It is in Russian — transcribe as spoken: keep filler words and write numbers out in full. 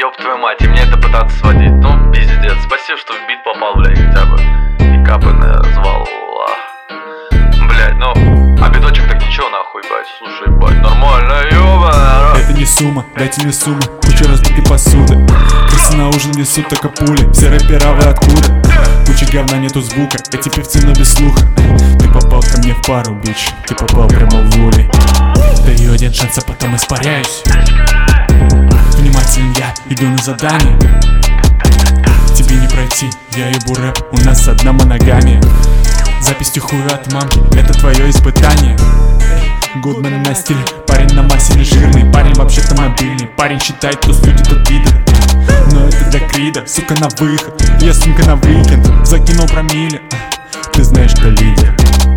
ёб твою мать, и мне это пытаться сводить. Ну, пиздец, спасибо, что в бит попал, блядь, хотя бы. И капы назвал. Блядь, ну, а биточек так ничего нахуй, бать. Слушай, бать, нормально, ёбана. Это не сумма, дайте мне сумму, куча разбитой посуды. Крысы на ужин несут только пули, все рэпера вы откуда? Куча говна, нету звука, эти певцы, но без слуха. Ты попал ко мне в пару, бич, ты попал прямо в улей. Даю один шанс, а потом испаряюсь. Внимателен я, иду на задание. Тебе не пройти, я ебу рэп, у нас одна моногамия. Запись хуя от мамки, это твое испытание. Гудман на стиле, парень на массе не жирный. Парень вообще-то мобильный, парень считает, кто судит, тот пидор. Но это для Крида, сука, на выход. Я сумка на уикенд, закинул промилле. Ты знаешь, кто лидер.